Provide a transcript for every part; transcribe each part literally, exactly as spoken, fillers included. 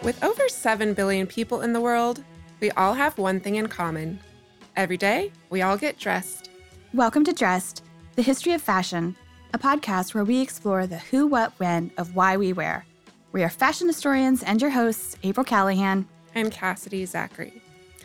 With over seven billion people in the world, we all have one thing in common. Every day, we all get dressed. Welcome to Dressed, the history of fashion, a podcast where we explore the who, what, when of why we wear. We are fashion historians and your hosts, April Callahan and Cassidy Zachary.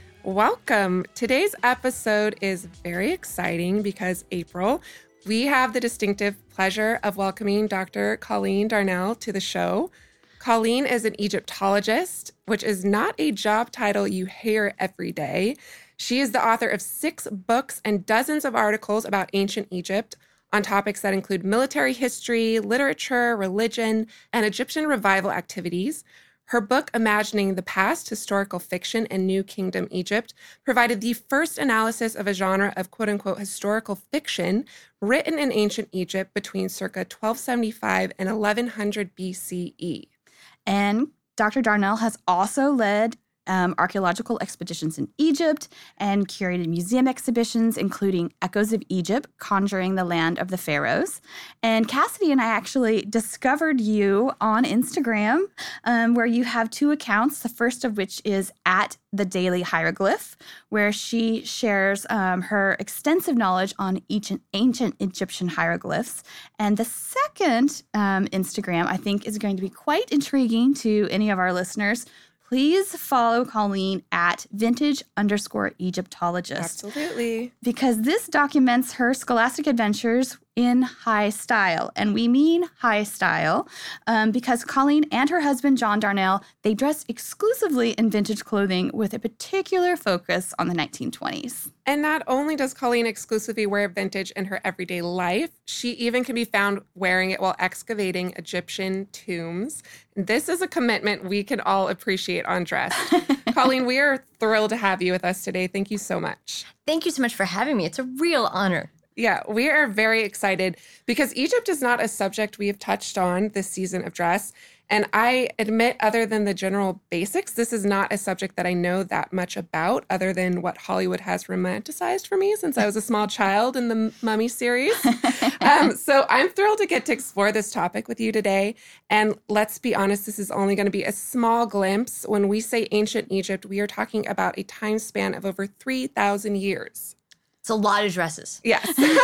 Welcome. Today's episode is very exciting because, April, we have the distinctive pleasure of welcoming Doctor Colleen Darnell to the show. Colleen is an Egyptologist, which is not a job title you hear every day. She is the author of six books and dozens of articles about ancient Egypt on topics that include military history, literature, religion, and Egyptian revival activities. Her book, Imagining the Past, Historical Fiction in New Kingdom Egypt, provided the first analysis of a genre of quote-unquote historical fiction written in ancient Egypt between circa twelve seventy-five and eleven hundred B C E. And Doctor Darnell has also led um, archaeological expeditions in Egypt and curated museum exhibitions, including Echoes of Egypt, Conjuring the Land of the Pharaohs. And Cassidy and I actually discovered you on Instagram, um, where you have two accounts, the first of which is at The Daily Hieroglyph, where she shares um, her extensive knowledge on ancient, ancient Egyptian hieroglyphs. And the second um, Instagram, I think, is going to be quite intriguing to any of our listeners. Please follow Colleen at vintage underscore Egyptologist. Absolutely. Because this documents her scholastic adventures in high style. And we mean high style um, because Colleen and her husband, John Darnell, they dress exclusively in vintage clothing with a particular focus on the nineteen twenties. And not only does Colleen exclusively wear vintage in her everyday life, she even can be found wearing it while excavating Egyptian tombs. This is a commitment we can all appreciate on Dressed. Colleen, we are thrilled to have you with us today. Thank you so much. Thank you so much for having me. It's a real honor. Yeah, we are very excited because Egypt is not a subject we have touched on this season of Dress. And I admit, other than the general basics, this is not a subject that I know that much about, other than what Hollywood has romanticized for me since I was a small child in the Mummy series. um, so I'm thrilled to get to explore this topic with you today. And let's be honest, this is only going to be a small glimpse. When we say ancient Egypt, we are talking about a time span of over three thousand years. It's a lot of dresses. Yes.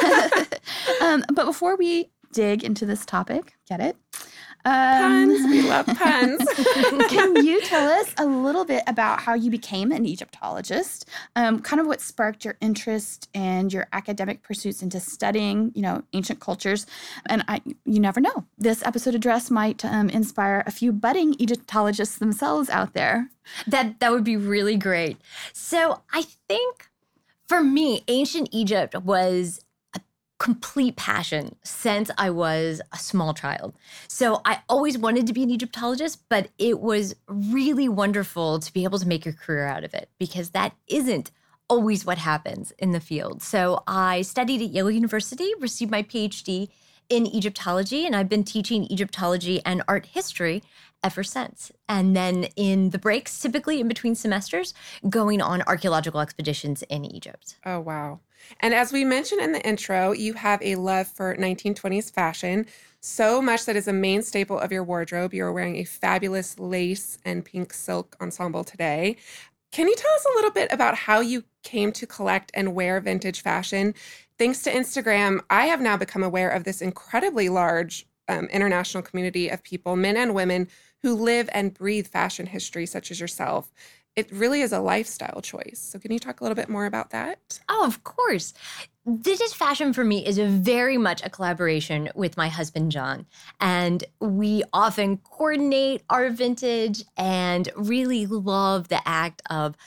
um, but before we dig into this topic, get it? Um, puns. We love puns. Can you tell us a little bit about how you became an Egyptologist? Um, kind of what sparked your interest and your academic pursuits into studying, you know, ancient cultures? And I, you never know. This episode of Dress might um, inspire a few budding Egyptologists themselves out there. That that would be really great. So I think for me, ancient Egypt was a complete passion since I was a small child. So I always wanted to be an Egyptologist, but it was really wonderful to be able to make your career out of it because that isn't always what happens in the field. So I studied at Yale University, received my P H D in Egyptology, and I've been teaching Egyptology and art history ever since. And then in the breaks, typically in between semesters, going on archaeological expeditions in Egypt. Oh, wow. And as we mentioned in the intro, you have a love for nineteen twenties fashion, so much that is a main staple of your wardrobe. You're wearing a fabulous lace and pink silk ensemble today. Can you tell us a little bit about how you came to collect and wear vintage fashion? Thanks to Instagram, I have now become aware of this incredibly large um, international community of people, men and women, who live and breathe fashion history, such as yourself. It really is a lifestyle choice. So can you talk a little bit more about that? Oh, of course. Vintage fashion for me is a very much a collaboration with my husband, John. And we often coordinate our vintage and really love the act of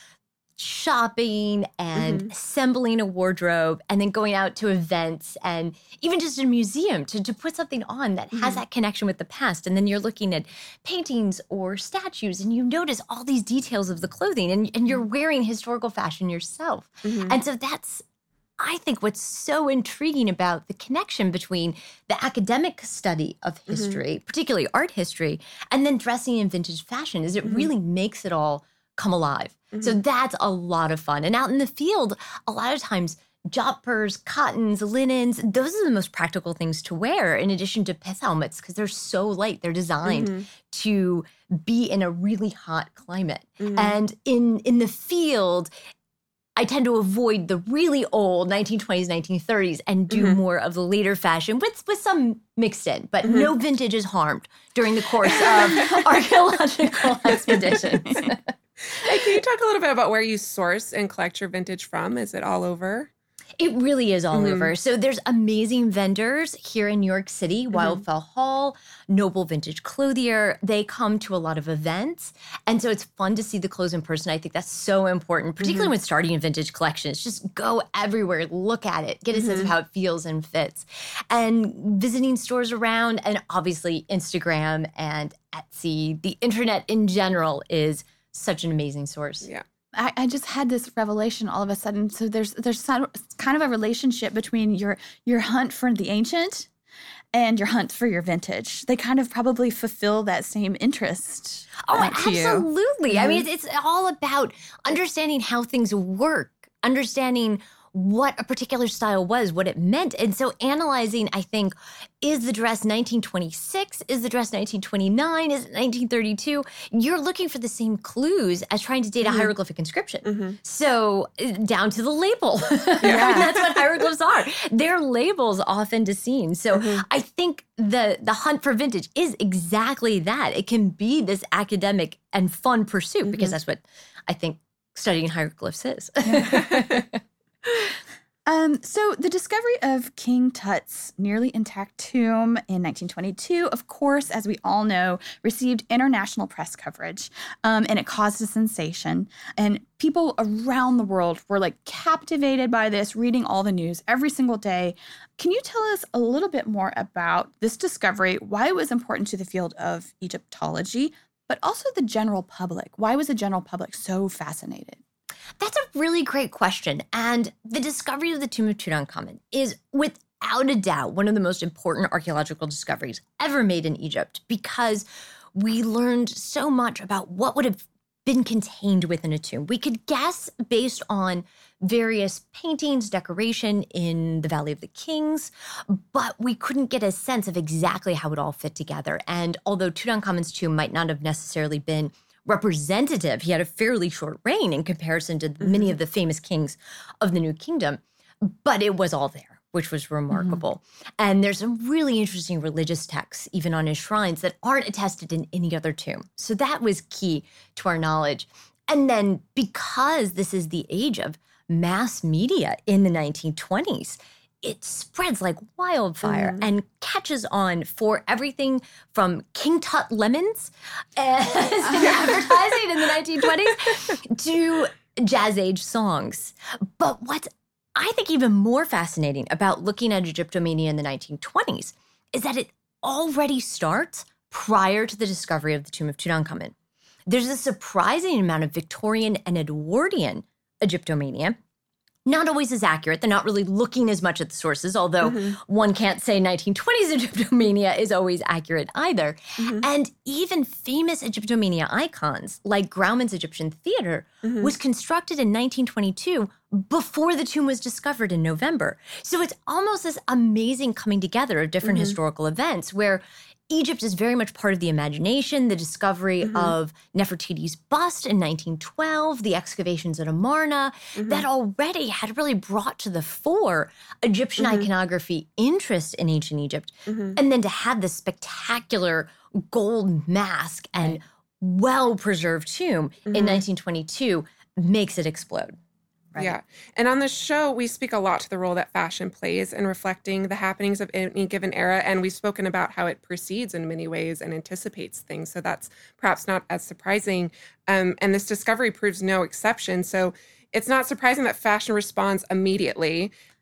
shopping and mm-hmm. assembling a wardrobe and then going out to events and even just a museum to, to put something on that mm-hmm. has that connection with the past. And then you're looking at paintings or statues and you notice all these details of the clothing and, and you're wearing historical fashion yourself. Mm-hmm. And so that's, I think, what's so intriguing about the connection between the academic study of history, mm-hmm. particularly art history, and then dressing in vintage fashion is it mm-hmm. really makes it all come alive. Mm-hmm. So that's a lot of fun. And out in the field, a lot of times Jodhpurs, cottons, linens, those are the most practical things to wear in addition to pith helmets because they're so light. They're designed mm-hmm. to be in a really hot climate. Mm-hmm. And in, in the field, I tend to avoid the really old nineteen twenties, nineteen thirties and do mm-hmm. more of the later fashion with, with some mixed in, but mm-hmm. no vintage is harmed during the course of archaeological expeditions. Hey, can you talk a little bit about where you source and collect your vintage from? Is it all over? It really is all mm-hmm. over. So there's amazing vendors here in New York City, mm-hmm. Wildfell Hall, Noble Vintage Clothier. They come to a lot of events. And so it's fun to see the clothes in person. I think that's so important, particularly mm-hmm. when starting a vintage collection. It's just go everywhere, look at it, get a mm-hmm. sense of how it feels and fits. And visiting stores around, and obviously Instagram and Etsy, the internet in general is such an amazing source. Yeah. I, I just had this revelation all of a sudden. So there's there's some, kind of a relationship between your your hunt for the ancient and your hunt for your vintage. They kind of probably fulfill that same interest. Oh, absolutely. Mm-hmm. I mean, it's, it's all about understanding how things work, understanding what a particular style was, what it meant. And so analyzing, I think, is the dress nineteen twenty-six? Is the dress nineteen twenty-nine? Is it nineteen thirty-two? You're looking for the same clues as trying to date a mm-hmm. hieroglyphic inscription. Mm-hmm. So down to the label. Yeah. That's what hieroglyphs are. They're labels off into scenes. So mm-hmm. I think the, the hunt for vintage is exactly that. It can be this academic and fun pursuit mm-hmm. because that's what I think studying hieroglyphs is. Yeah. Um, so the discovery of King Tut's nearly intact tomb in nineteen twenty-two, of course, as we all know, received international press coverage, um, and it caused a sensation. And people around the world were like captivated by this, reading all the news every single day. Can you tell us a little bit more about this discovery, why it was important to the field of Egyptology, but also the general public? Why was the general public so fascinated? That's a really great question. And the discovery of the tomb of Tutankhamun is without a doubt one of the most important archaeological discoveries ever made in Egypt because we learned so much about what would have been contained within a tomb. We could guess based on various paintings, decoration in the Valley of the Kings, but we couldn't get a sense of exactly how it all fit together. And although Tutankhamun's tomb might not have necessarily been representative, he had a fairly short reign in comparison to mm-hmm. many of the famous kings of the New Kingdom, but it was all there, which was remarkable. Mm-hmm. And there's some really interesting religious texts, even on his shrines, that aren't attested in any other tomb. So that was key to our knowledge. And then because this is the age of mass media in the nineteen twenties, it spreads like wildfire mm. and catches on for everything from King Tut lemons as advertising in the nineteen twenties to jazz age songs. But what's I think even more fascinating about looking at Egyptomania in the nineteen twenties is that it already starts prior to the discovery of the tomb of Tutankhamun. There's a surprising amount of Victorian and Edwardian Egyptomania. Not always as accurate. They're not really looking as much at the sources, although mm-hmm. one can't say nineteen twenties Egyptomania is always accurate either. Mm-hmm. And even famous Egyptomania icons like Grauman's Egyptian Theater mm-hmm. was constructed in nineteen twenty-two before the tomb was discovered in November. So it's almost this amazing coming together of different mm-hmm. historical events where Egypt is very much part of the imagination. The discovery mm-hmm. of Nefertiti's bust in nineteen twelve, the excavations at Amarna, mm-hmm. that already had really brought to the fore Egyptian mm-hmm. iconography interest in ancient Egypt. Mm-hmm. And then to have this spectacular gold mask and right. well-preserved tomb mm-hmm. in nineteen twenty-two makes it explode. Right. Yeah. And on the show, we speak a lot to the role that fashion plays in reflecting the happenings of any given era. And we've spoken about how it precedes in many ways and anticipates things. So that's perhaps not as surprising. Um, and this discovery proves no exception. So it's not surprising that fashion responds immediately.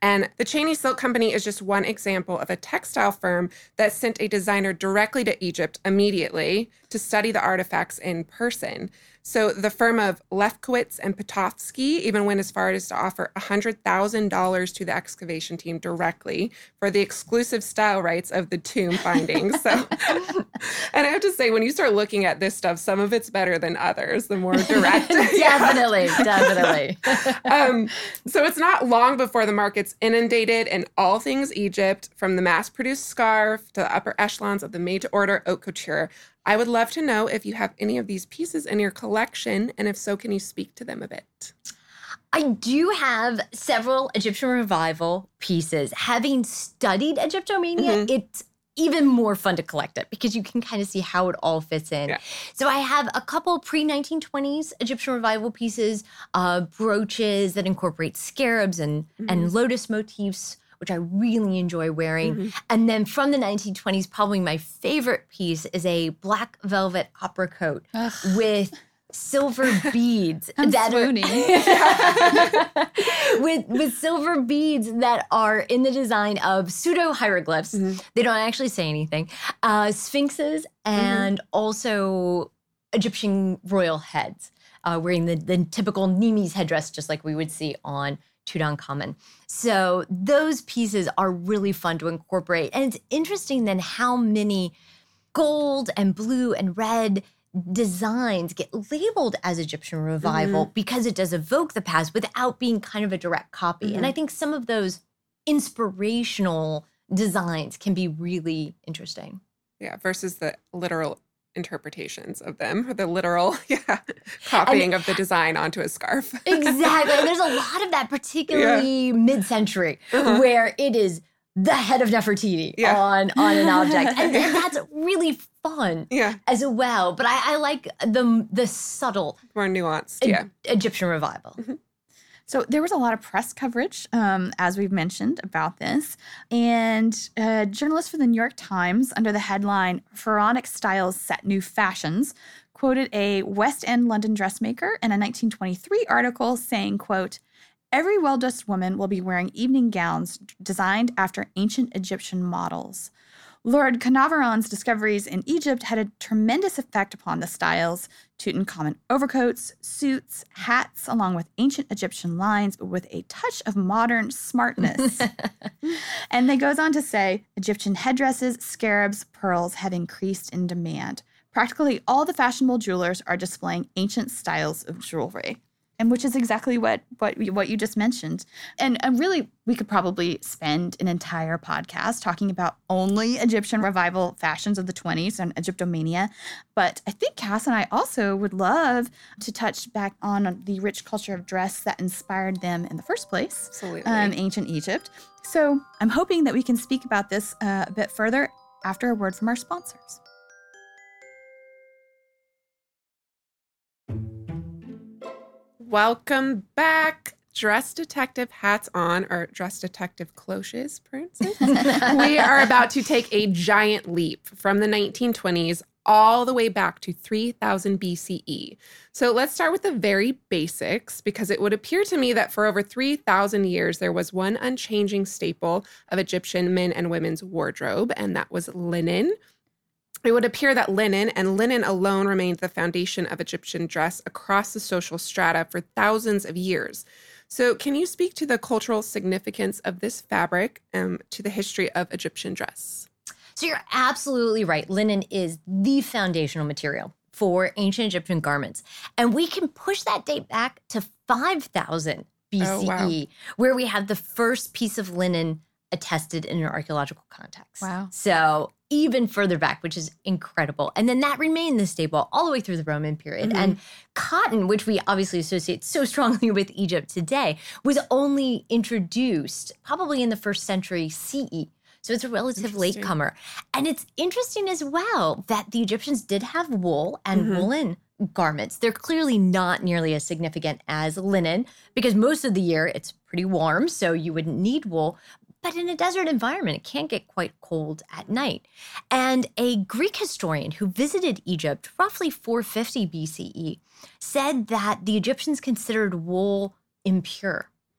And the Cheney Silk Company is just one example of a textile firm that sent a designer directly to Egypt immediately to study the artifacts in person. So the firm of Lefkowitz and Potofsky even went as far as to offer one hundred thousand dollars to the excavation team directly for the exclusive style rights of the tomb findings. So, and I have to say, when you start looking at this stuff, some of it's better than others, the more direct. Definitely, definitely. um, so it's not long before the market's inundated in all things Egypt, from the mass-produced scarf to the upper echelons of the made-to-order haute couture. I would love to know if you have any of these pieces in your collection, and if so, can you speak to them a bit? I do have several Egyptian revival pieces. Having studied Egyptomania, mm-hmm. it's even more fun to collect it because you can kind of see how it all fits in. Yeah. So I have a couple pre-nineteen twenties Egyptian revival pieces, uh, brooches that incorporate scarabs and, mm-hmm. and lotus motifs, which I really enjoy wearing. Mm-hmm. And then from the nineteen twenties, probably my favorite piece is a black velvet opera coat Ugh. with silver beads I'm that swooning. are with with silver beads that are in the design of pseudo hieroglyphs. Mm-hmm. They don't actually say anything. Uh, sphinxes and mm-hmm. also Egyptian royal heads, uh, wearing the, the typical Nemes headdress, just like we would see on Tutankhamun. So those pieces are really fun to incorporate. And it's interesting then how many gold and blue and red designs get labeled as Egyptian revival mm-hmm. because it does evoke the past without being kind of a direct copy. Mm-hmm. And I think some of those inspirational designs can be really interesting. Yeah, versus the literal interpretations of them, or the literal yeah, copying and, of the design onto a scarf. Exactly. And there's a lot of that, particularly yeah. mid-century, uh-huh. where it is the head of Nefertiti yeah. on, on an object. And, and that's really fun yeah. as well. But I, I like the the subtle, more nuanced, yeah. e- Egyptian revival. Mm-hmm. So there was a lot of press coverage, um, as we've mentioned, about this. And a journalist for the New York Times, under the headline, "Pharaonic Styles Set New Fashions," quoted a West End London dressmaker in a nineteen twenty-three article saying, quote, "Every well-dressed woman will be wearing evening gowns designed after ancient Egyptian models. Lord Carnarvon's discoveries in Egypt had a tremendous effect upon the styles. Tutankhamun overcoats, suits, hats, along with ancient Egyptian lines, but with a touch of modern smartness." And they goes on to say, Egyptian headdresses, scarabs, pearls have increased in demand. Practically all the fashionable jewelers are displaying ancient styles of jewelry. And which is exactly what what what you just mentioned. And, and really, we could probably spend an entire podcast talking about only Egyptian revival fashions of the twenties and Egyptomania. But I think Cass and I also would love to touch back on the rich culture of dress that inspired them in the first place. Absolutely. Um, ancient Egypt. So I'm hoping that we can speak about this uh, a bit further after a word from our sponsors. Welcome back. Dress detective hats on, or dress detective cloches, for instance. We are about to take a giant leap from the nineteen twenties all the way back to three thousand B C E. So let's start with the very basics, because it would appear to me that for over three thousand years, there was one unchanging staple of Egyptian men and women's wardrobe, and that was linen. It would appear that linen, and linen alone, remained the foundation of Egyptian dress across the social strata for thousands of years. So can you speak to the cultural significance of this fabric um, to the history of Egyptian dress? So you're absolutely right. Linen is the foundational material for ancient Egyptian garments. And we can push that date back to five thousand B C E, oh, wow. where we have the first piece of linen attested in an archaeological context. Wow. So even further back, which is incredible. And then that remained the staple all the way through the Roman period. Mm-hmm. And cotton, which we obviously associate so strongly with Egypt today, was only introduced probably in the first century C E. So it's a relative latecomer. And it's interesting as well that the Egyptians did have wool and mm-hmm. woolen garments. They're clearly not nearly as significant as linen, because most of the year it's pretty warm, so you wouldn't need wool. But in a desert environment, it can get quite cold at night. And a Greek historian who visited Egypt roughly four fifty B C E said that the Egyptians considered wool impure. Mm-hmm.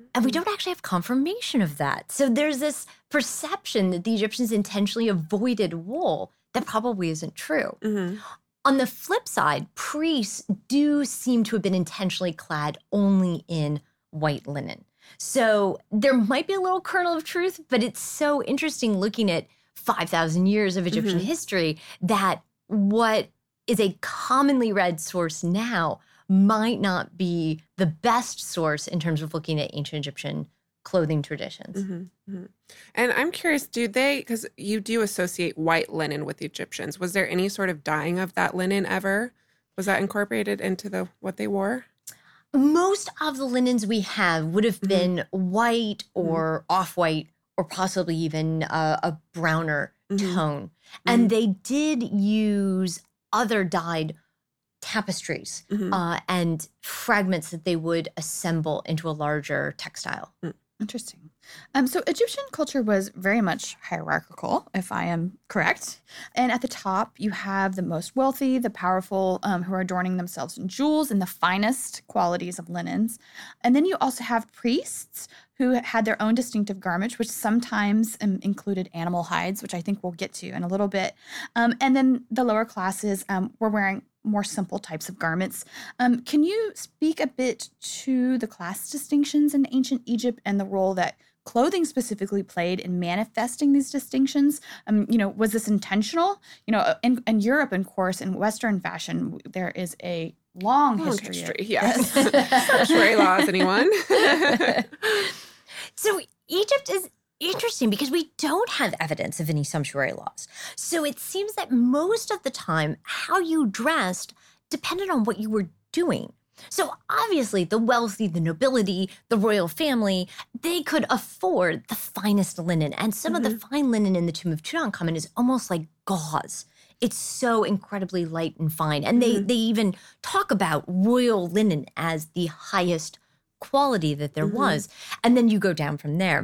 And we don't actually have confirmation of that. So there's this perception that the Egyptians intentionally avoided wool that probably isn't true. Mm-hmm. On the flip side, priests do seem to have been intentionally clad only in white linen. So there might be a little kernel of truth, but it's so interesting looking at five thousand years of Egyptian Mm-hmm. history that what is a commonly read source now might not be the best source in terms of looking at ancient Egyptian clothing traditions. Mm-hmm. Mm-hmm. And I'm curious, do they, because you do associate white linen with the Egyptians, was there any sort of dyeing of that linen ever? Was that incorporated into the what they wore? Most of the linens we have would have Mhm. been white or off-white or possibly even a, a browner Mhm. tone. And they did use other dyed tapestries Mhm. uh, and fragments that they would assemble into a larger textile. Interesting. Um, so Egyptian culture was very much hierarchical, if I am correct. And at the top, you have the most wealthy, the powerful, um, who are adorning themselves in jewels and the finest qualities of linens. And then you also have priests who had their own distinctive garments, which sometimes um, included animal hides, which I think we'll get to in a little bit. Um, and then the lower classes um, were wearing more simple types of garments. Um, can you speak a bit to the class distinctions in ancient Egypt and the role that clothing specifically played in manifesting these distinctions? Um, you know, was this intentional? You know, in, in Europe, of course, in Western fashion, there is a long, Long history. history, of, yes. Sumptuary laws, anyone? So Egypt is interesting because we don't have evidence of any sumptuary laws. So it seems that most of the time, how you dressed depended on what you were doing. So obviously, the wealthy, the nobility, the royal family, they could afford the finest linen. And some Mm-hmm. of the fine linen in the tomb of Tutankhamun is almost like gauze. It's so incredibly light and fine. And they, Mm-hmm. they even talk about royal linen as the highest quality that there Mm-hmm. was. And then you go down from there.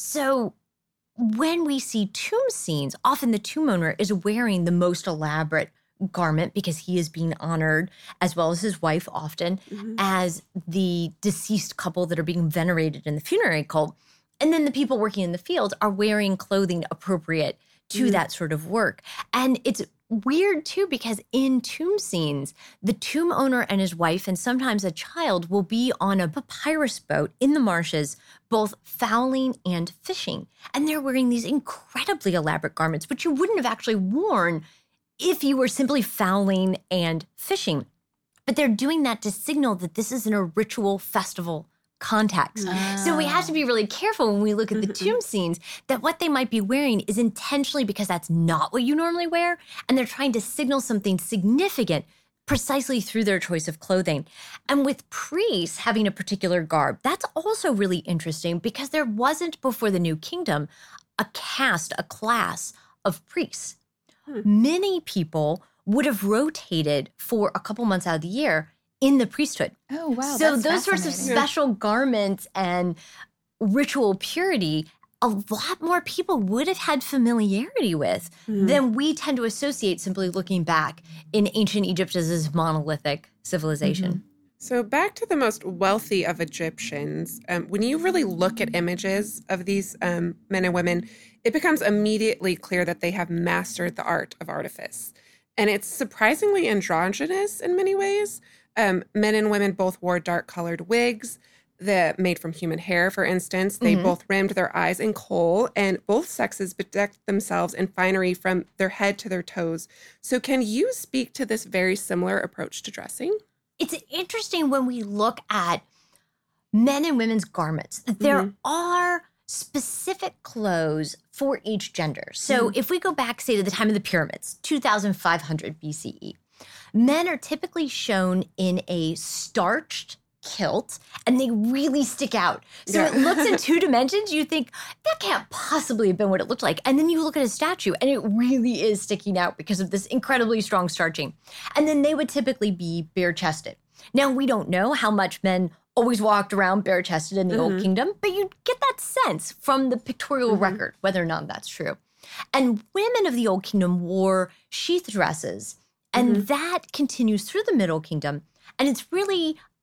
So when we see tomb scenes, often the tomb owner is wearing the most elaborate garment because he is being honored, as well as his wife often, Mhm. as the deceased couple that are being venerated in the funerary cult. And then the people working in the field are wearing clothing appropriate to Mhm. that sort of work. And it's weird too, because in tomb scenes, the tomb owner and his wife, and sometimes a child, will be on a papyrus boat in the marshes, both fowling and fishing. And they're wearing these incredibly elaborate garments, which you wouldn't have actually worn if you were simply fowling and fishing. But they're doing that to signal that this is in a ritual festival context. So we have to be really careful when we look at the tomb scenes that what they might be wearing is intentionally because that's not what you normally wear. And they're trying to signal something significant precisely through their choice of clothing. And with priests having a particular garb, that's also really interesting because there wasn't before the New Kingdom a caste, a class of priests. Many people would have rotated for a couple months out of the year in the priesthood. Oh, wow. so that's those sorts of fascinating. special garments and ritual purity, a lot more people would have had familiarity with Mhm. than we tend to associate simply looking back in ancient Egypt as this monolithic civilization. So back to the most wealthy of Egyptians, um, when you really look at images of these um, men and women, it becomes immediately clear that they have mastered the art of artifice. And it's surprisingly androgynous in many ways. Um, men and women both wore dark-colored wigs that made from human hair, for instance. They Mhm. both rimmed their eyes in kohl, and both sexes bedecked themselves in finery from their head to their toes. So can you speak to this very similar approach to dressing? It's interesting when we look at men and women's garments, that there Mhm. are specific clothes for each gender. So if we go back, say, to the time of the pyramids, two thousand five hundred B C E, men are typically shown in a starched kilt and they really stick out. So Yeah. it looks in two dimensions. You think that can't possibly have been what it looked like. And then you look at a statue and it really is sticking out because of this incredibly strong starching. And then they would typically be bare chested. Now, we don't know how much men always walked around bare chested in the Old Kingdom, but you get that sense from the pictorial record, whether or not that's true. And women of the Old Kingdom wore sheath dresses, and that continues through the Middle Kingdom. And it's really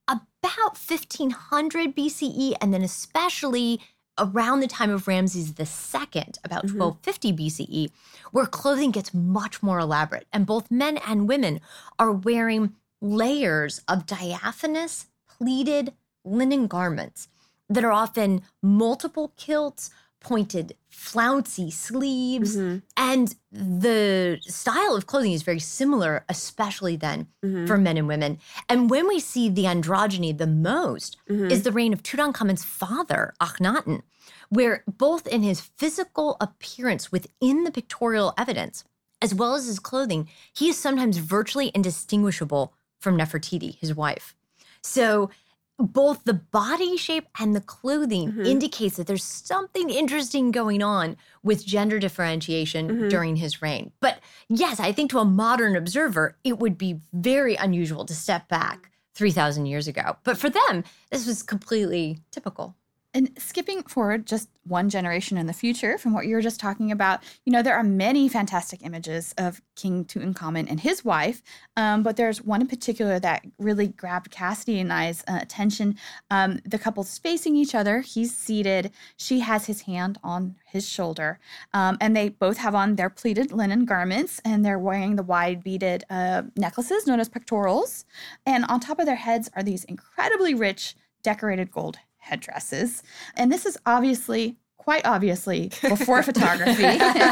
about fifteen hundred B C E, and then especially around the time of Ramses the Second, about Mhm. twelve fifty B C E, where clothing gets much more elaborate. And both men and women are wearing layers of diaphanous, pleated linen garments that are often multiple kilts, pointed, flouncy sleeves. Mhm. And the style of clothing is very similar, especially then Mhm. for men and women. And when we see the androgyny the most Mhm. is the reign of Tutankhamun's father, Akhenaten, where both in his physical appearance within the pictorial evidence, as well as his clothing, he is sometimes virtually indistinguishable from Nefertiti, his wife. So both the body shape and the clothing Mhm. indicates that there's something interesting going on with gender differentiation Mhm. during his reign. But yes, I think to a modern observer, it would be very unusual to step back three thousand years ago. But for them, this was completely typical. And skipping forward just one generation in the future from what you were just talking about, you know, there are many fantastic images of King Tutankhamun and his wife, um, but there's one in particular that really grabbed Cassidy and I's uh, attention. Um, the couple's facing each other. He's seated. She has his hand on his shoulder, um, and they both have on their pleated linen garments, and they're wearing the wide beaded uh, necklaces known as pectorals. And on top of their heads are these incredibly rich decorated gold headdresses. And this is obviously, quite obviously, before photography.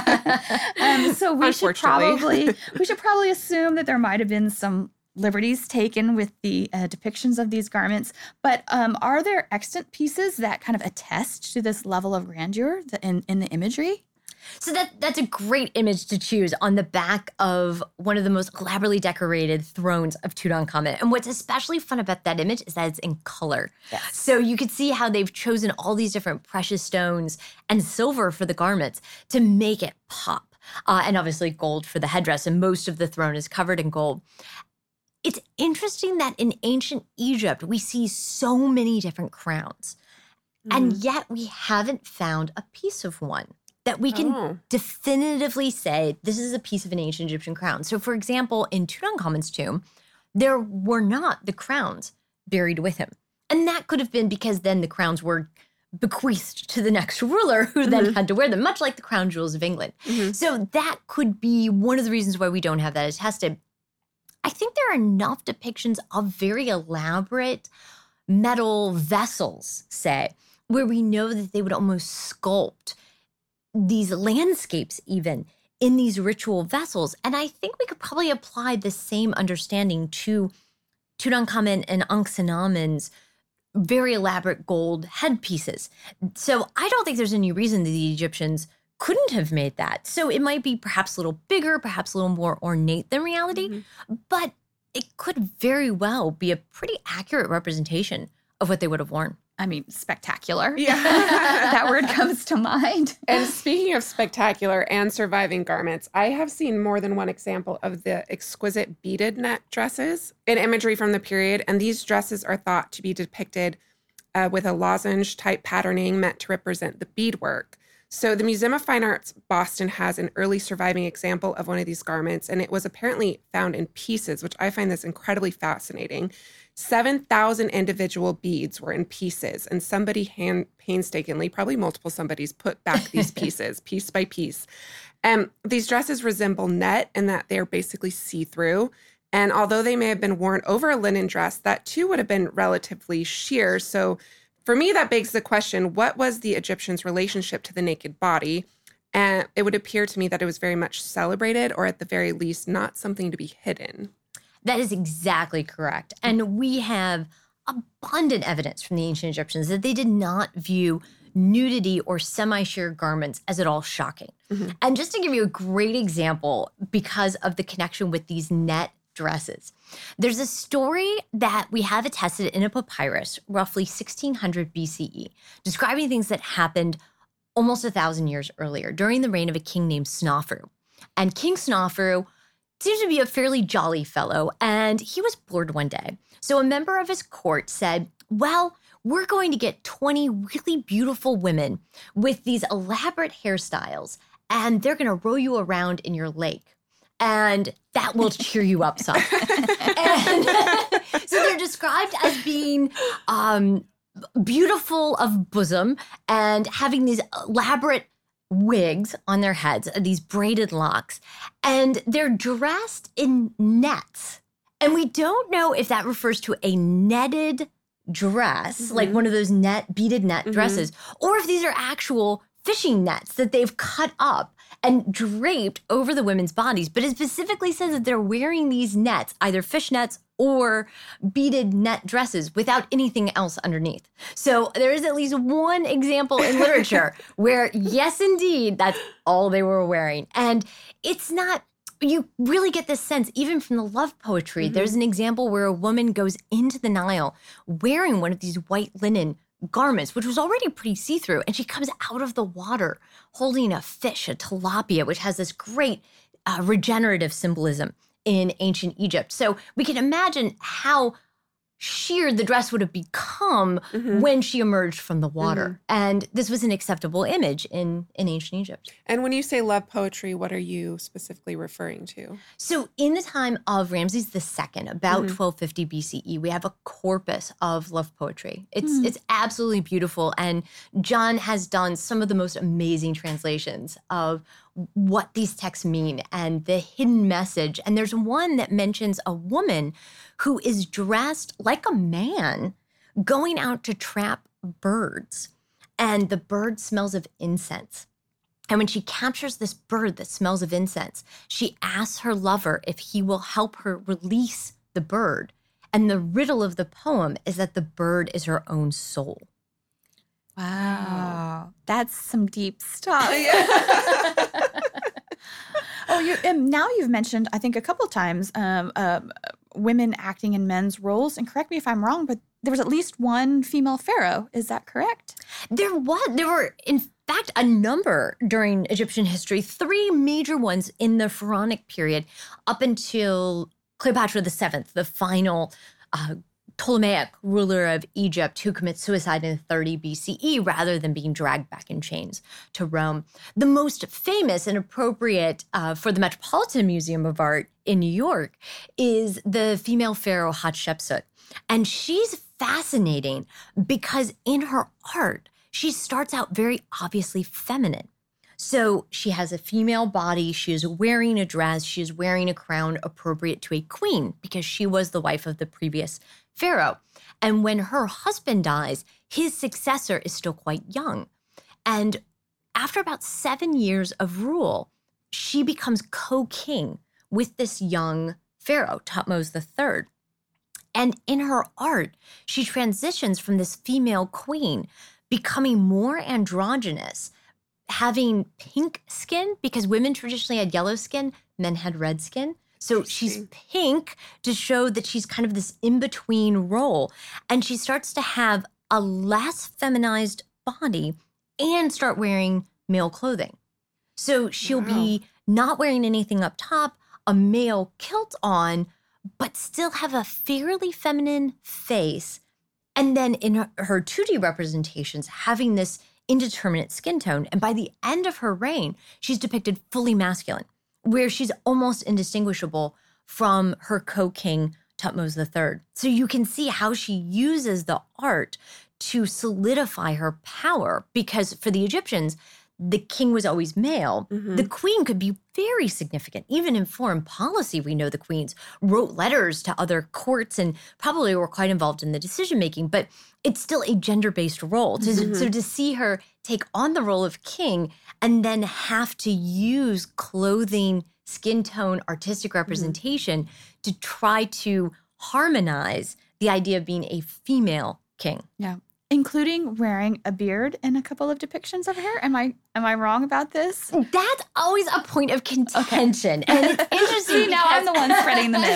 um, so we should Unfortunately. probably we should probably assume that there might have been some liberties taken with the uh, depictions of these garments. But um, are there extant pieces that kind of attest to this level of grandeur that in, in the imagery? So that that's a great image to choose on the back of one of the most elaborately decorated thrones of Tutankhamun. And what's especially fun about that image is that it's in color. Yes. So you could see how they've chosen all these different precious stones and silver for the garments to make it pop. Uh, and obviously gold for the headdress, and most of the throne is covered in gold. It's interesting that in ancient Egypt, we see so many different crowns. And yet we haven't found a piece of one that we can Oh. definitively say this is a piece of an ancient Egyptian crown. So for example, in Tutankhamen's tomb, there were not the crowns buried with him. And that could have been because then the crowns were bequeathed to the next ruler who then Mhm. had to wear them, much like the crown jewels of England. Mhm. So that could be one of the reasons why we don't have that attested. I think there are enough depictions of very elaborate metal vessels, say, where we know that they would almost sculpt these landscapes even in these ritual vessels. And I think we could probably apply the same understanding to Tutankhamun and Ankhesenamen's very elaborate gold headpieces. So I don't think there's any reason that the Egyptians couldn't have made that. So it might be perhaps a little bigger, perhaps a little more ornate than reality, Mhm. but it could very well be a pretty accurate representation of what they would have worn. I mean, spectacular. Yeah. That word comes to mind. And speaking of spectacular and surviving garments, I have seen more than one example of the exquisite beaded net dresses in imagery from the period. And these dresses are thought to be depicted uh, with a lozenge type patterning meant to represent the beadwork. So the Museum of Fine Arts Boston has an early surviving example of one of these garments, and it was apparently found in pieces, which I find this incredibly fascinating. seven thousand individual beads were in pieces, and somebody hand painstakingly, probably multiple somebodies, put back these pieces, piece by piece. And these dresses resemble net in that they're basically see-through. And although they may have been worn over a linen dress, that too would have been relatively sheer. So for me, that begs the question, what was the Egyptians' relationship to the naked body? And it would appear to me that it was very much celebrated, or at the very least, not something to be hidden. That is exactly correct. And we have abundant evidence from the ancient Egyptians that they did not view nudity or semi-sheer garments as at all shocking. Mhm. And just to give you a great example, because of the connection with these net dresses, there's a story that we have attested in a papyrus, roughly sixteen hundred B C E, describing things that happened almost a thousand years earlier during the reign of a king named Snofru. And King Snofru seems to be a fairly jolly fellow, and he was bored one day. So a member of his court said, well, we're going to get twenty really beautiful women with these elaborate hairstyles, and they're going to row you around in your lake. And that will cheer you up some. And So they're described as being um, beautiful of bosom and having these elaborate wigs on their heads, these braided locks, and they're dressed in nets. And we don't know if that refers to a netted dress, mm-hmm. like one of those net beaded net mm-hmm. dresses, or if these are actual fishing nets that they've cut up and draped over the women's bodies. But it specifically says that they're wearing these nets, either fish nets or beaded net dresses without anything else underneath. So there is at least one example in literature where, yes, indeed, that's all they were wearing. And it's not, you really get this sense, even from the love poetry. Mm-hmm. There's an example where a woman goes into the Nile wearing one of these white linen garments, which was already pretty see-through, and she comes out of the water holding a fish, a tilapia, which has this great uh, regenerative symbolism in ancient Egypt. So we can imagine how sheer the dress would have become mm-hmm. when she emerged from the water. Mm-hmm. And this was an acceptable image in, in ancient Egypt. And when you say love poetry, what are you specifically referring to? So in the time of Ramses the Second, about mm-hmm. twelve fifty B C E, we have a corpus of love poetry. It's mm. it's absolutely beautiful. And John has done some of the most amazing translations of what these texts mean and the hidden message. And there's one that mentions a woman who is dressed like a man going out to trap birds. And the bird smells of incense. And when she captures this bird that smells of incense, she asks her lover if he will help her release the bird. And the riddle of the poem is that the bird is her own soul. Wow. That's some deep stuff. Oh, you, um, now you've mentioned, I think a couple of times, um, uh, women acting in men's roles. And correct me if I'm wrong, but there was at least one female pharaoh. Is that correct? There was. There were, in fact, a number during Egyptian history, three major ones in the pharaonic period up until Cleopatra the Seventh, the final uh, Ptolemaic ruler of Egypt, who commits suicide in thirty B C E rather than being dragged back in chains to Rome. The most famous and appropriate uh, for the Metropolitan Museum of Art in New York is the female pharaoh Hatshepsut. And she's fascinating because in her art, she starts out very obviously feminine. So she has a female body, she is wearing a dress, she is wearing a crown appropriate to a queen because she was the wife of the previous pharaoh. And when her husband dies, his successor is still quite young. And after about seven years of rule, she becomes co-king with this young pharaoh, Thutmose the Third. And in her art, she transitions from this female queen becoming more androgynous, having pink skin because women traditionally had yellow skin, men had red skin. So she's pink to show that she's kind of this in-between role. And she starts to have a less feminized body and start wearing male clothing. So she'll wow. be not wearing anything up top, a male kilt on, but still have a fairly feminine face. And then in her, her two D representations, having this indeterminate skin tone. And by the end of her reign, she's depicted fully masculine, where she's almost indistinguishable from her co-king, Thutmose the Third. So you can see how she uses the art to solidify her power, because for the Egyptians, the king was always male. Mm-hmm. The queen could be very significant. Even in foreign policy, we know the queens wrote letters to other courts and probably were quite involved in the decision-making, but it's still a gender-based role. Mm-hmm. So to see her take on the role of king and then have to use clothing, skin tone, artistic representation mm-hmm. to try to harmonize the idea of being a female king. Yeah. Including wearing a beard in a couple of depictions of her. Am I am I wrong about this? That's always a point of contention. Okay. And it's interesting. See, now I'm the one spreading the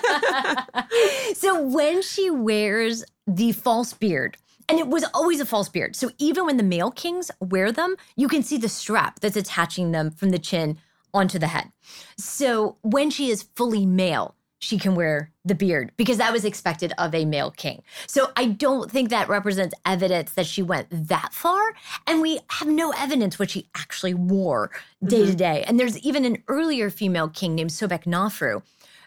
myths. So when she wears the false beard, and it was always a false beard. So even when the male kings wear them, you can see the strap that's attaching them from the chin onto the head. So when she is fully male, she can wear the beard because that was expected of a male king. So I don't think that represents evidence that she went that far. And we have no evidence what she actually wore day mm-hmm. to day. And there's even an earlier female king named Sobek Nafru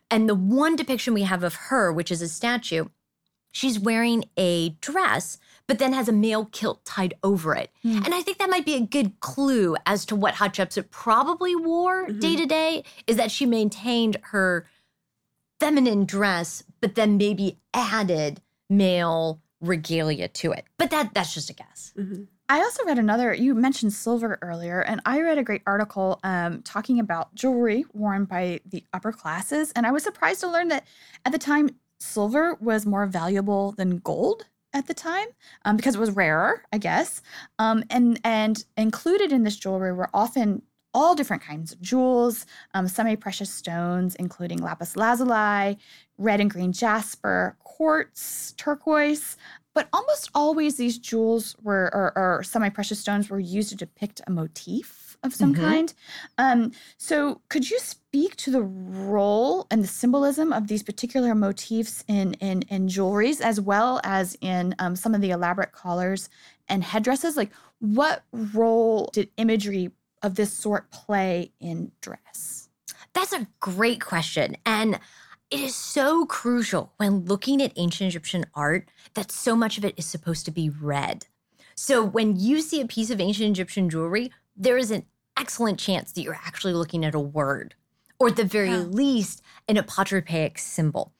And the one depiction we have of her, which is a statue, she's wearing a dress, but then has a male kilt tied over it. Mm. And I think that might be a good clue as to what Hatshepsut probably wore mm-hmm. day to day, is that she maintained her feminine dress, but then maybe added male regalia to it. But that that's just a guess. Mm-hmm. I also read another, you mentioned silver earlier, and I read a great article um, talking about jewelry worn by the upper classes. And I was surprised to learn that at the time, silver was more valuable than gold at the time um, because it was rarer, I guess. Um, and, and included in this jewelry were often all different kinds of jewels, um, semi-precious stones, including lapis lazuli, red and green jasper, quartz, turquoise. But almost always these jewels were, or, or semi-precious stones were used to depict a motif of some mm-hmm. kind. Um, so could you speak to the role and the symbolism of these particular motifs in, in, in jewelries, as well as in um, some of the elaborate collars and headdresses? Like, what role did imagery of this sort play in dress? That's a great question. And it is so crucial when looking at ancient Egyptian art that so much of it is supposed to be read. So when you see a piece of ancient Egyptian jewelry, there is an excellent chance that you're actually looking at a word, or at the very yeah. least, an apotropaic symbol.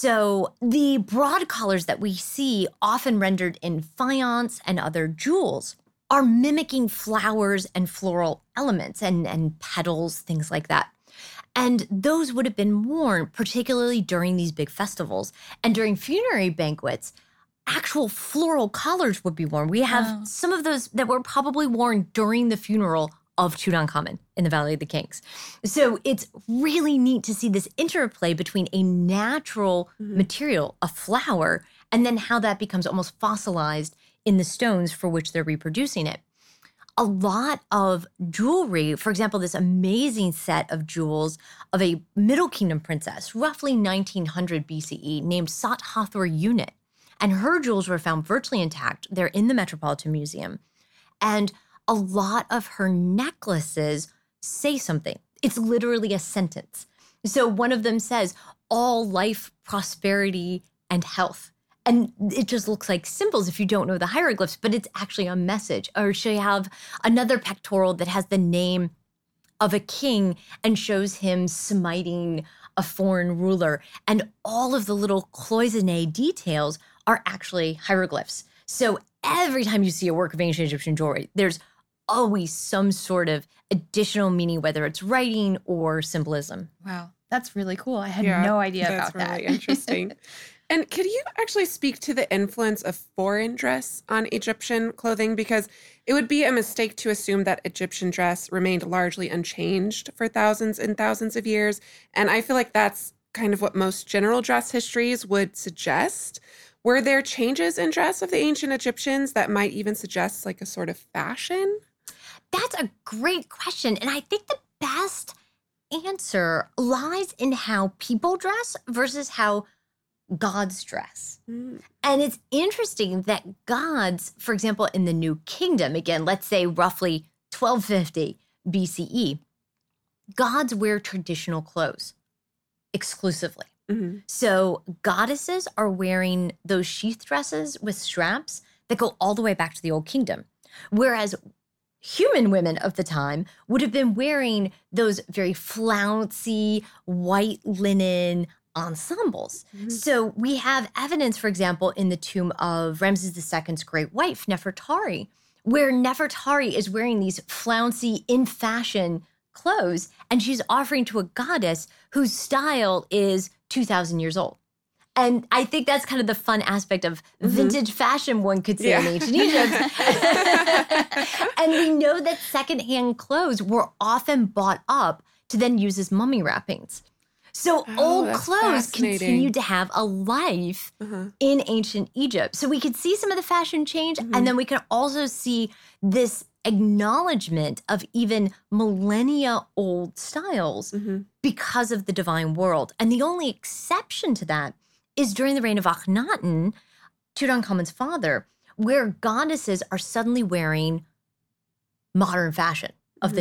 So the broad collars that we see, often rendered in faience and other jewels, are mimicking flowers and floral elements and, and petals, things like that. And those would have been worn, particularly during these big festivals. And during funerary banquets, actual floral collars would be worn. We have wow. some of those that were probably worn during the funeral of Tutankhamun in the Valley of the Kings. So it's really neat to see this interplay between a natural mm-hmm. material, a flower, and then how that becomes almost fossilized in the stones for which they're reproducing it. A lot of jewelry, for example, this amazing set of jewels of a Middle Kingdom princess, roughly nineteen hundred B C E, named Sat Hathor Unit. And her jewels were found virtually intact. They're in the Metropolitan Museum. And a lot of her necklaces say something. It's literally a sentence. So one of them says, all life, prosperity, and health. And it just looks like symbols if you don't know the hieroglyphs, but it's actually a message. Or she'll have another pectoral that has the name of a king and shows him smiting a foreign ruler. And all of the little cloisonné details are actually hieroglyphs. So every time you see a work of ancient Egyptian jewelry, there's always some sort of additional meaning, whether it's writing or symbolism. Wow, that's really cool. I had yeah, no idea about that. That's really interesting. And could you actually speak to the influence of foreign dress on Egyptian clothing? Because it would be a mistake to assume that Egyptian dress remained largely unchanged for thousands and thousands of years. And I feel like that's kind of what most general dress histories would suggest. Were there changes in dress of the ancient Egyptians that might even suggest like a sort of fashion? That's a great question. And I think the best answer lies in how people dress versus how gods dress. Mm. And it's interesting that gods, for example, in the New Kingdom, again, let's say roughly twelve fifty B C E, gods wear traditional clothes exclusively. Mm-hmm. So goddesses are wearing those sheath dresses with straps that go all the way back to the Old Kingdom. Whereas human women of the time would have been wearing those very flouncy white linen ensembles. Mm-hmm. So we have evidence, for example, in the tomb of Ramses the Second's great wife, Nefertari, where Nefertari is wearing these flouncy, in-fashion clothes, and she's offering to a goddess whose style is two thousand years old. And I think that's kind of the fun aspect of mm-hmm. vintage fashion, one could say, yeah. in ancient Egypt. And we know that secondhand clothes were often bought up to then use as mummy wrappings. So oh, old clothes continued to have a life uh-huh. in ancient Egypt. So we could see some of the fashion change, mm-hmm. and then we can also see this acknowledgement of even millennia old styles mm-hmm. because of the divine world. And the only exception to that is during the reign of Akhenaten, Tutankhamun's father, where goddesses are suddenly wearing modern fashion of mm-hmm. the day.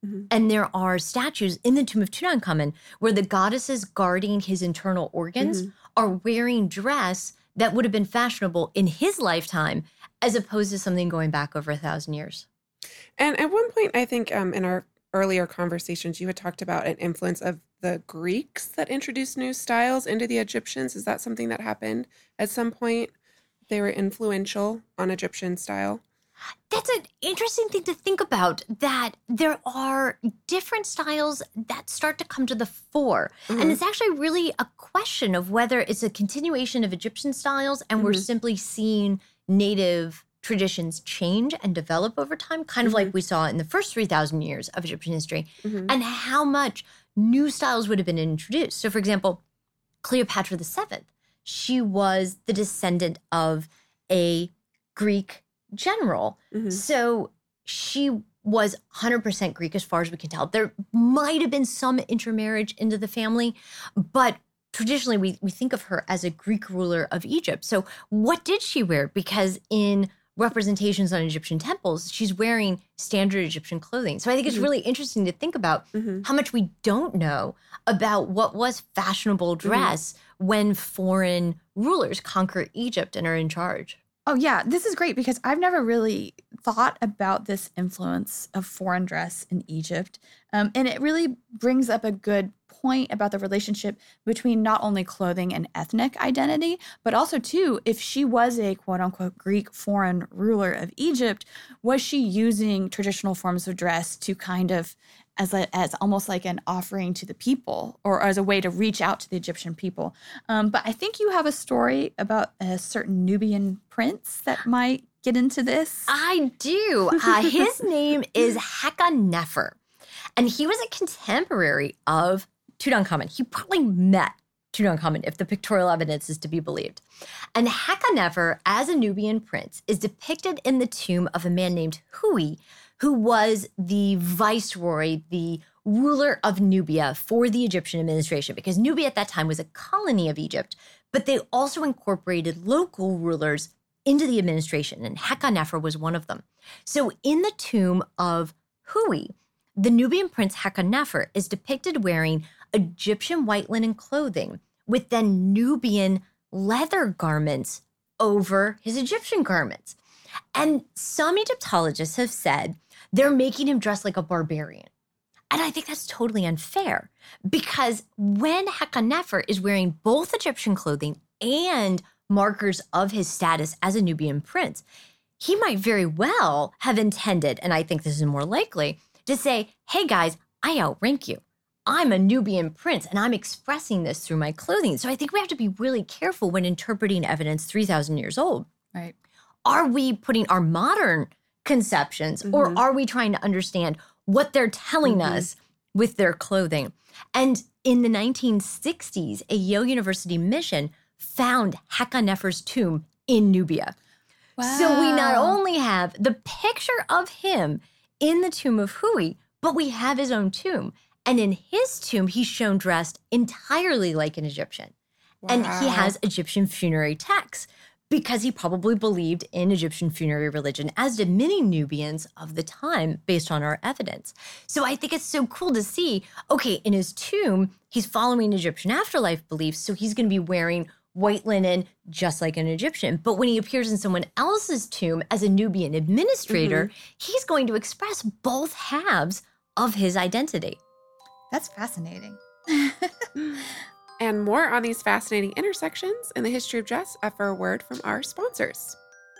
Mm-hmm. And there are statues in the tomb of Tutankhamun where the goddesses guarding his internal organs Mm-hmm. are wearing dress that would have been fashionable in his lifetime, as opposed to something going back over a thousand years. And at one point, I think um, in our earlier conversations, you had talked about an influence of the Greeks that introduced new styles into the Egyptians. Is that something that happened at some point? They were influential on Egyptian style? That's an interesting thing to think about, that there are different styles that start to come to the fore. Mm-hmm. And it's actually really a question of whether it's a continuation of Egyptian styles and mm-hmm. we're simply seeing native traditions change and develop over time, kind of mm-hmm. like we saw in the first three thousand years of Egyptian history, mm-hmm. and how much new styles would have been introduced. So, for example, Cleopatra the Seventh, she was the descendant of a Greek general. Mm-hmm. So she was one hundred percent Greek as far as we can tell. There might have been some intermarriage into the family, but traditionally we, we think of her as a Greek ruler of Egypt. So what did she wear? Because in representations on Egyptian temples, she's wearing standard Egyptian clothing. So I think it's mm-hmm. really interesting to think about mm-hmm. how much we don't know about what was fashionable dress mm-hmm. when foreign rulers conquer Egypt and are in charge. Oh, yeah. This is great because I've never really thought about this influence of foreign dress in Egypt. Um, and it really brings up a good point about the relationship between not only clothing and ethnic identity, but also, too, if she was a quote-unquote Greek foreign ruler of Egypt, was she using traditional forms of dress to kind of as a, as almost like an offering to the people or as a way to reach out to the Egyptian people? Um, but I think you have a story about a certain Nubian prince that might get into this. I do. Uh, his name is Haqqan-Nefer, and he was a contemporary of Tutankhamun. He probably met Tutankhamun, if the pictorial evidence is to be believed. And Haqqan-Nefer, as a Nubian prince, is depicted in the tomb of a man named Hui, who was the viceroy, the ruler of Nubia for the Egyptian administration, because Nubia at that time was a colony of Egypt, but they also incorporated local rulers into the administration, and Haqqan-Nefer was one of them. So in the tomb of Hui, the Nubian prince Haqqan-Nefer is depicted wearing Egyptian white linen clothing with then Nubian leather garments over his Egyptian garments. And some Egyptologists have said they're making him dress like a barbarian. And I think that's totally unfair, because when Haqqan-Nefer is wearing both Egyptian clothing and markers of his status as a Nubian prince, he might very well have intended, and I think this is more likely, to say, hey guys, I outrank you. I'm a Nubian prince and I'm expressing this through my clothing. So I think we have to be really careful when interpreting evidence three thousand years old. Right. Are we putting our modern conceptions mm-hmm. or are we trying to understand what they're telling mm-hmm. us with their clothing? And in the nineteen sixties, a Yale University mission found Haqqan-Nefer's tomb in Nubia. Wow. So we not only have the picture of him in the tomb of Hui, but we have his own tomb. And in his tomb, he's shown dressed entirely like an Egyptian. Wow. And he has Egyptian funerary texts because he probably believed in Egyptian funerary religion, as did many Nubians of the time, based on our evidence. So I think it's so cool to see, okay, in his tomb, he's following Egyptian afterlife beliefs, so he's going to be wearing white linen just like an Egyptian. But when he appears in someone else's tomb as a Nubian administrator, mm-hmm. he's going to express both halves of his identity. That's fascinating. And more on these fascinating intersections in the history of dress after a word from our sponsors.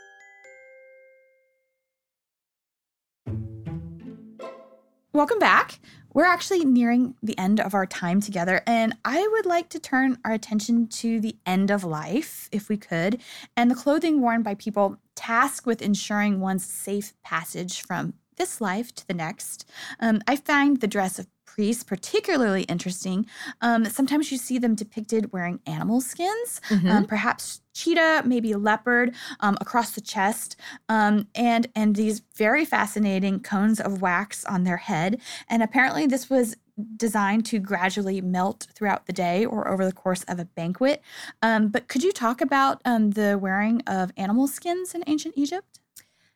Welcome back. We're actually nearing the end of our time together, and I would like to turn our attention to the end of life, if we could, and the clothing worn by people tasked with ensuring one's safe passage from this life to the next. Um, I find the dress of priests particularly interesting. Um, sometimes you see them depicted wearing animal skins, mm-hmm. um, perhaps cheetah, maybe leopard, um, across the chest, um, and and these very fascinating cones of wax on their head. And apparently this was designed to gradually melt throughout the day or over the course of a banquet. Um, but could you talk about um, the wearing of animal skins in ancient Egypt?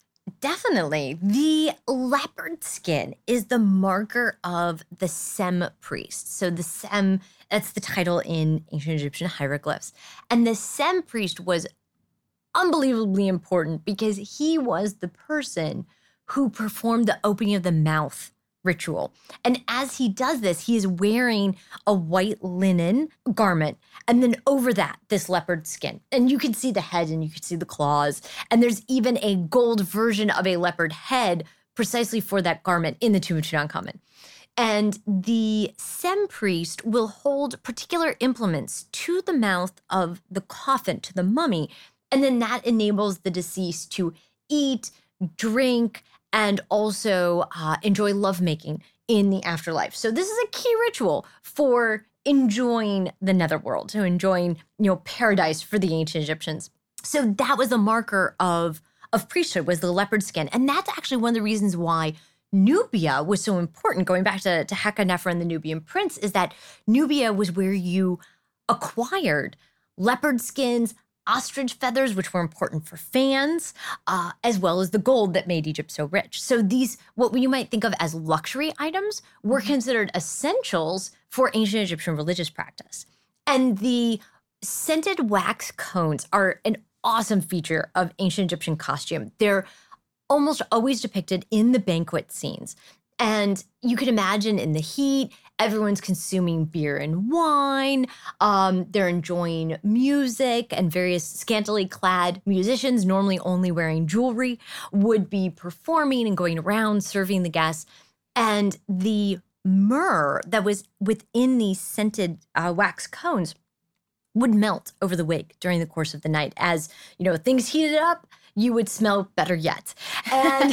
Definitely. The leopard skin is the marker of the Sem priest. So the Sem, that's the title in ancient Egyptian hieroglyphs. And the Sem priest was unbelievably important because he was the person who performed the opening of the mouth ritual. And as he does this, he is wearing a white linen garment, and then over that, this leopard skin. And you can see the head and you can see the claws. And there's even a gold version of a leopard head precisely for that garment in the Tomb of Tutankhamun. And the Sem priest will hold particular implements to the mouth of the coffin, to the mummy, and then that enables the deceased to eat, drink, and also uh, enjoy lovemaking in the afterlife. So this is a key ritual for enjoying the netherworld, so enjoying, you know, paradise for the ancient Egyptians. So that was a marker of, of priesthood, was the leopard skin. And that's actually one of the reasons why Nubia was so important, going back to, to Heka-Nefer and the Nubian prince, is that Nubia was where you acquired leopard skins, ostrich feathers, which were important for fans, uh, as well as the gold that made Egypt so rich. So these, what you might think of as luxury items, were considered essentials for ancient Egyptian religious practice. And the scented wax cones are an awesome feature of ancient Egyptian costume. They're almost always depicted in the banquet scenes. And you can imagine in the heat, everyone's consuming beer and wine. Um, they're enjoying music, and various scantily clad musicians, normally only wearing jewelry, would be performing and going around serving the guests. And the myrrh that was within these scented uh, wax cones would melt over the wig during the course of the night. As, you know, things heated up, you would smell better yet. And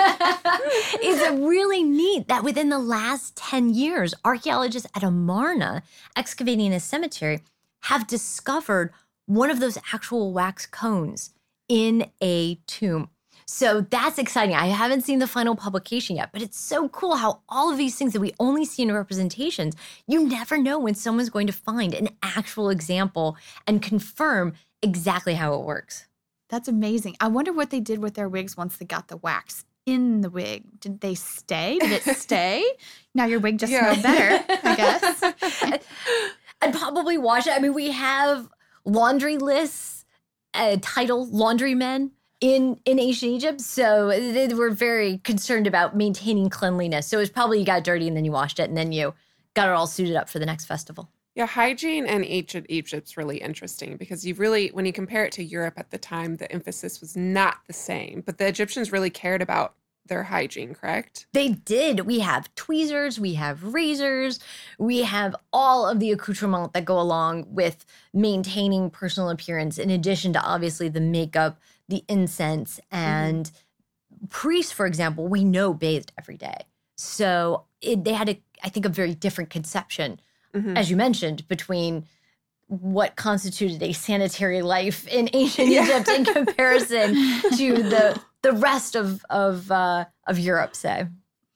it's really neat that within the last ten years, archaeologists at Amarna, excavating a cemetery, have discovered one of those actual wax cones in a tomb. So that's exciting. I haven't seen the final publication yet, but it's so cool how all of these things that we only see in representations, you never know when someone's going to find an actual example and confirm exactly how it works. That's amazing. I wonder what they did with their wigs once they got the wax in the wig. Did they stay? Did it stay? Now your wig just yeah. smelled better, I guess. I'd probably wash it. I mean, we have laundry lists, uh, title laundrymen in, in ancient Egypt. So they were very concerned about maintaining cleanliness. So it was probably you got dirty and then you washed it and then you got it all suited up for the next festival. Yeah, hygiene in ancient Egypt's really interesting because you really, when you compare it to Europe at the time, the emphasis was not the same. But the Egyptians really cared about their hygiene, correct? They did. We have tweezers, we have razors, we have all of the accoutrements that go along with maintaining personal appearance, in addition to obviously the makeup, the incense, and mm-hmm. priests, for example, we know bathed every day. So it, they had, a, I think, a very different conception, mm-hmm. as you mentioned, between what constituted a sanitary life in ancient yeah. Egypt in comparison to the the rest of of uh, of Europe, say.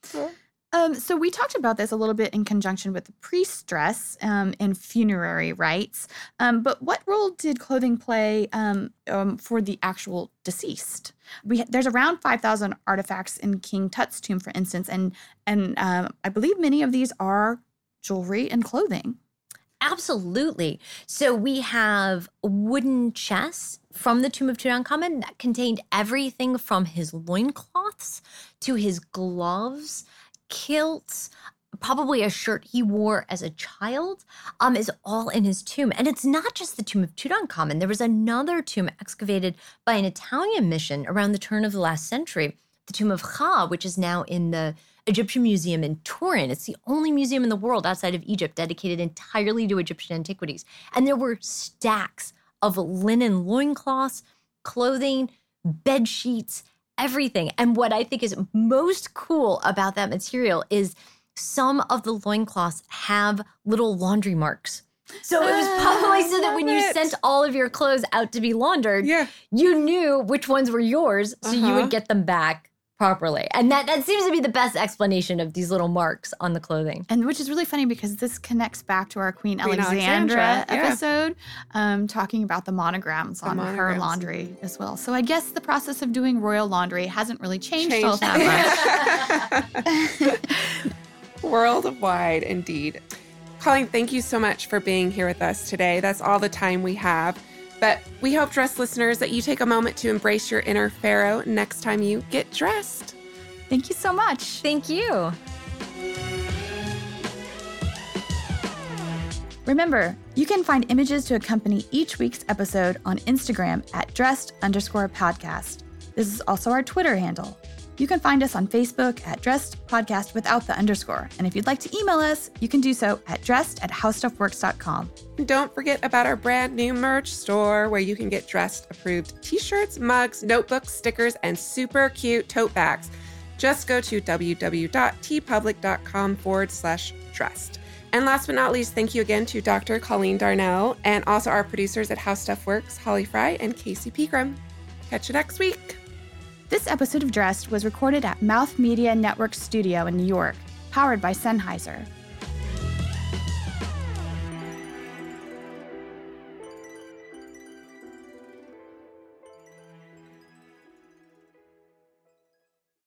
Um, so we talked about this a little bit in conjunction with the priest's dress um, in funerary rites. Um, but what role did clothing play um, um, for the actual deceased? We, there's around five thousand artifacts in King Tut's tomb, for instance, and and um, I believe many of these are jewelry and clothing. Absolutely. So we have wooden chests from the Tomb of Tutankhamun that contained everything from his loincloths to his gloves, kilts, probably a shirt he wore as a child, um, is all in his tomb. And it's not just the Tomb of Tutankhamun. There was another tomb excavated by an Italian mission around the turn of the last century, the Tomb of Kha, which is now in the Egyptian Museum in Turin. It's the only museum in the world outside of Egypt dedicated entirely to Egyptian antiquities. And there were stacks of linen loincloths, clothing, bed sheets, everything. And what I think is most cool about that material is some of the loincloths have little laundry marks. So it was probably so that when you it. sent all of your clothes out to be laundered, yeah. you knew which ones were yours, so uh-huh. you would get them back properly. And that, that seems to be the best explanation of these little marks on the clothing. And which is really funny because this connects back to our Queen, Queen Alexandra, Alexandra, yeah. episode, um, talking about the monograms The on her monograms. laundry as well. So I guess the process of doing royal laundry hasn't really changed, all Changed. that much. Worldwide, indeed. Colleen, thank you so much for being here with us today. That's all the time we have. But we hope, dress listeners, that you take a moment to embrace your inner pharaoh next time you get dressed. Thank you so much. Thank you. Remember, you can find images to accompany each week's episode on Instagram at dressed underscore podcast. This is also our Twitter handle. You can find us on Facebook at Dressed Podcast without the underscore. And if you'd like to email us, you can do so at dressed at howstuffworks dot com. And don't forget about our brand new merch store where you can get Dressed approved t-shirts, mugs, notebooks, stickers, and super cute tote bags. Just go to www.tpublic.com forward slash dressed. And last but not least, thank you again to Doctor Colleen Darnell and also our producers at How Stuff Works, Holly Fry and Casey Pegram. Catch you next week. This episode of Dressed was recorded at Mouth Media Network Studio in New York, powered by Sennheiser.